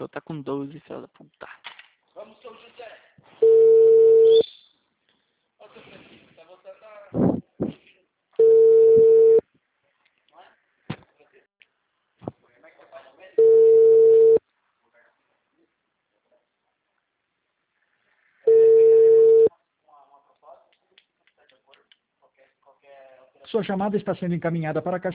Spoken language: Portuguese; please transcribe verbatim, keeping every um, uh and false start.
pessoa tá com doze, filha da puta. Vamos, seu José. Olha o seu Francisco, tá voltando a... Não é? Francisco? Como é que você faz no médico? Sua chamada está sendo encaminhada para a caixa.